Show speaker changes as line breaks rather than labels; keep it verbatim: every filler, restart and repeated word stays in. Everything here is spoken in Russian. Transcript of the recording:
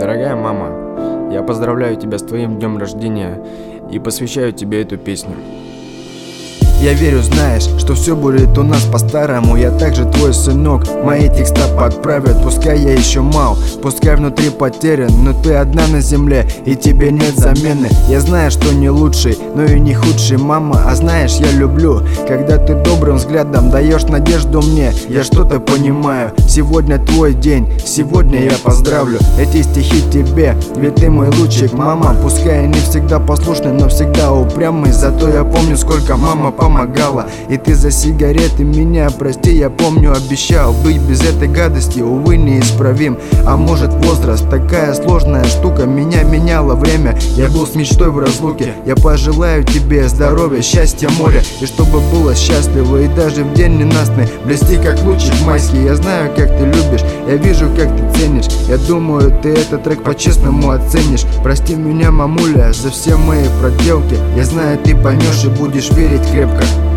Дорогая мама, я поздравляю тебя с твоим днем рождения и посвящаю тебе эту песню.
Я верю, знаешь, что все будет у нас по-старому. Я также твой сынок, мои текста подправят. Пускай я еще мал, пускай внутри потерян, но ты одна на земле, и тебе нет замены. Я знаю, что не лучший, но и не худший, мама. А знаешь, я люблю, когда ты добрым взглядом даешь надежду мне. Я что-то понимаю, сегодня твой день, сегодня я поздравлю. Эти стихи тебе, ведь ты мой лучик, мама. Пускай я не всегда послушный, но всегда упрямый. Зато я помню, сколько мама помогала. И ты за сигареты меня прости, я помню, обещал быть без этой гадости, увы, неисправим. А может, возраст, такая сложная штука, меня меняло время. Я был с мечтой в разлуке. Я пожелаю тебе здоровья, счастья, моря, и чтобы было счастливо, и даже в день ненастный блести как лучик майский. Я знаю, как ты любишь, я вижу, как ты ценишь. Я думаю, ты этот трек по-честному оценишь. Прости меня, мамуля, за все мои проделки. Я знаю, ты поймешь и будешь верить крепко.